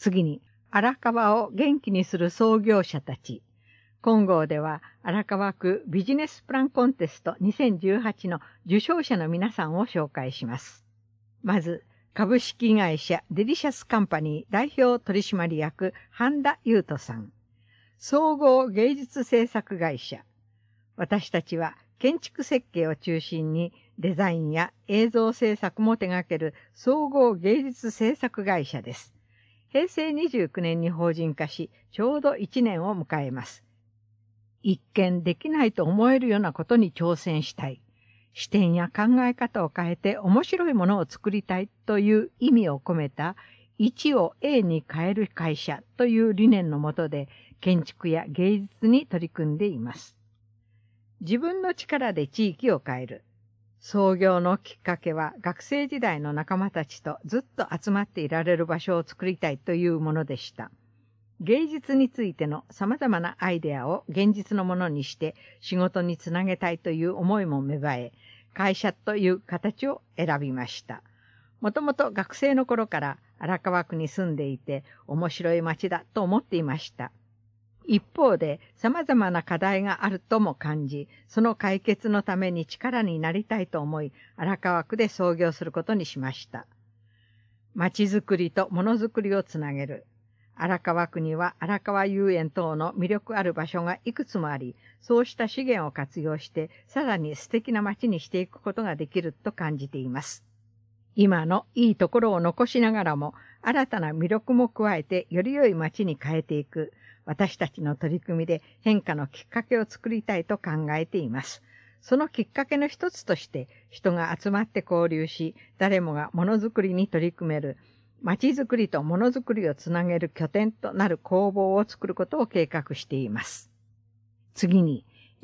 次に、荒川を元気にする創業者たち。今号では、荒川区ビジネスプランコンテスト2018の受賞者の皆さんを紹介します。まず、株式会社デリシャスカンパニー代表取締役半田優斗さん。総合芸術制作会社。私たちは建築設計を中心にデザインや映像制作も手掛ける総合芸術制作会社です。平成29年に法人化し、ちょうど1年を迎えます。一見できないと思えるようなことに挑戦したい。視点や考え方を変えて面白いものを作りたいという意味を込めた1を A に変える会社という理念のもとで建築や芸術に取り組んでいます。自分の力で地域を変える。創業のきっかけは学生時代の仲間たちとずっと集まっていられる場所を作りたいというものでした。芸術についての様々なアイデアを現実のものにして仕事につなげたいという思いも芽生え、会社という形を選びました。もともと学生の頃から荒川区に住んでいて面白い街だと思っていました。一方で様々な課題があるとも感じ、その解決のために力になりたいと思い、荒川区で創業することにしました。街づくりとものづくりをつなげる。荒川区には荒川遊園等の魅力ある場所がいくつもあり、そうした資源を活用してさらに素敵な街にしていくことができると感じています。今のいいところを残しながらも新たな魅力も加えてより良い街に変えていく私たちの取り組みで変化のきっかけを作りたいと考えています。そのきっかけの一つとして人が集まって交流し誰もがものづくりに取り組める街づくりとものづくりをつなげる拠点となる工房を作ることを計画しています。次に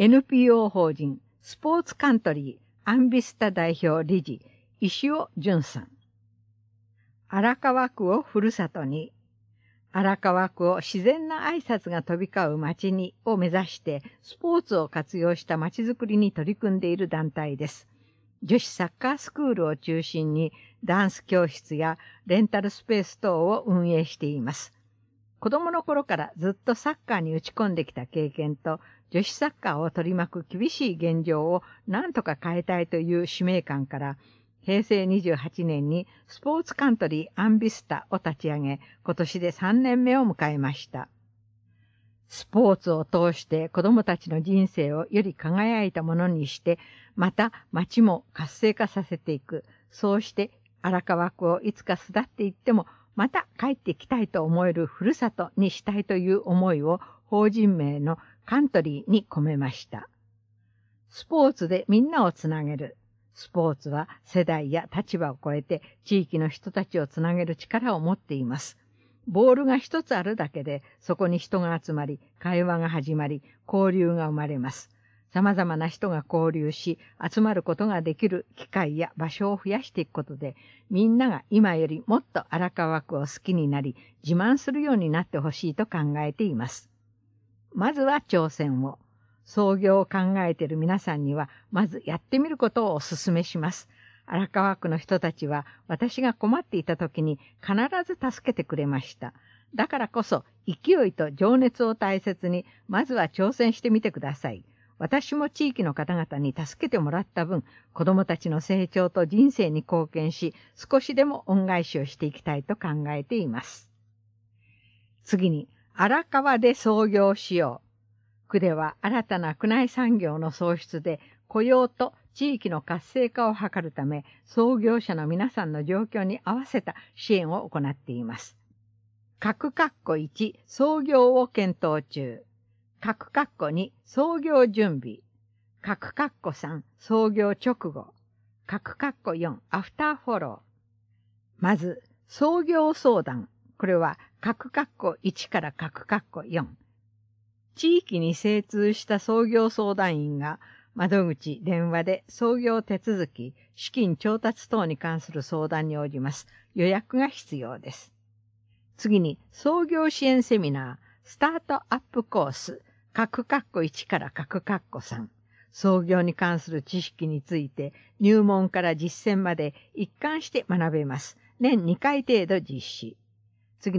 NPO 法人スポーツカントリーアンビスタ代表理事石尾淳さん。荒川区をふるさとに、荒川区を自然な挨拶が飛び交う街にを目指してスポーツを活用した街づくりに取り組んでいる団体です。女子サッカースクールを中心にダンス教室やレンタルスペース等を運営しています。子供の頃からずっとサッカーに打ち込んできた経験と女子サッカーを取り巻く厳しい現状を何とか変えたいという使命感から平成28年にスポーツカントリーアンビスタを立ち上げ今年で3年目を迎えました。スポーツを通して子供たちの人生をより輝いたものにしてまた街も活性化させていく。そうして荒川区をいつか巣立っていってもまた帰ってきたいと思えるふるさとにしたいという思いを法人名のカントリーに込めました。スポーツでみんなをつなげる。スポーツは世代や立場を超えて地域の人たちをつなげる力を持っています。ボールが一つあるだけでそこに人が集まり、会話が始まり、交流が生まれます。様々な人が交流し、集まることができる機会や場所を増やしていくことで、みんなが今よりもっと荒川区を好きになり、自慢するようになってほしいと考えています。まずは挑戦を。創業を考えている皆さんには、まずやってみることをお勧めします。荒川区の人たちは、私が困っていた時に必ず助けてくれました。だからこそ、勢いと情熱を大切に、まずは挑戦してみてください。私も地域の方々に助けてもらった分、子供たちの成長と人生に貢献し、少しでも恩返しをしていきたいと考えています。次に、荒川で創業しよう。区では新たな区内産業の創出で雇用と地域の活性化を図るため、創業者の皆さんの状況に合わせた支援を行っています。各括弧1、創業を検討中。各括弧2、創業準備。各括弧3、創業直後。各括弧4、アフターフォロー。まず、創業相談。これは各括弧1から各括弧4。地域に精通した創業相談員が窓口、電話で創業手続き、資金調達等に関する相談に応じます。予約が必要です。次に、創業支援セミナー、スタートアップコース、各括弧1から各括弧3。創業に関する知識について入門から実践まで一貫して学べます。年2回程度実施。次に、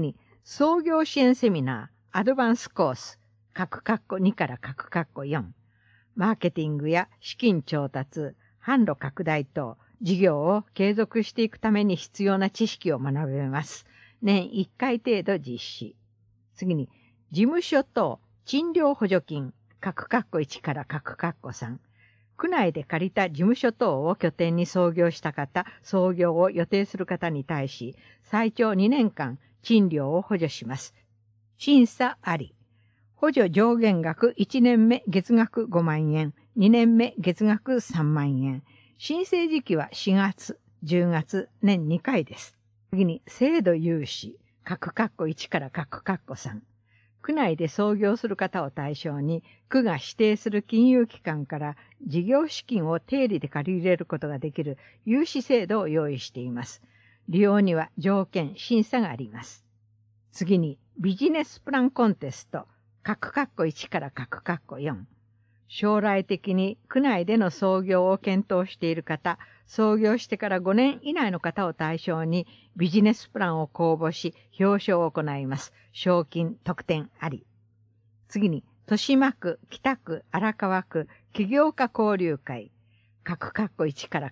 創業支援セミナー、アドバンスコース、2から4、マーケティングや資金調達、販路拡大等、事業を継続していくために必要な知識を学べます。年1回程度実施。次に、事務所等、賃料補助金、1から3、区内で借りた事務所等を拠点に創業した方、創業を予定する方に対し、最長2年間、賃料を補助します。審査あり。補助上限額1年目月額5万円、2年目月額3万円。申請時期は4月、10月、年2回です。次に、制度融資、1から3。区内で創業する方を対象に、区が指定する金融機関から事業資金を低利で借り入れることができる融資制度を用意しています。利用には条件、審査があります。次に、ビジネスプランコンテスト、1から4。将来的に区内での創業を検討している方、創業してから5年以内の方を対象にビジネスプランを公募し、表彰を行います。賞金、特典あり。次に、豊島区、北区、荒川区、起業家交流会、1から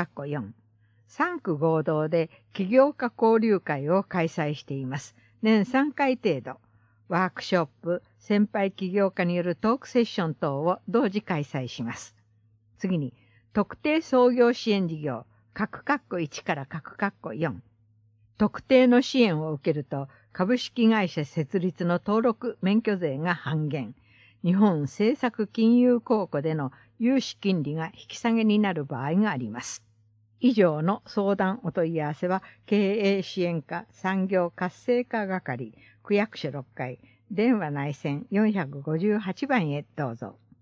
4。3区合同で起業家交流会を開催しています。年3回程度。ワークショップ、先輩起業家によるトークセッション等を同時開催します。次に、特定創業支援事業、1から4。特定の支援を受けると、株式会社設立の登録免許税が半減。日本政策金融公庫での融資金利が引き下げになる場合があります。以上の相談お問い合わせは、経営支援課産業活性化係、区役所6階、電話内線458番へどうぞ。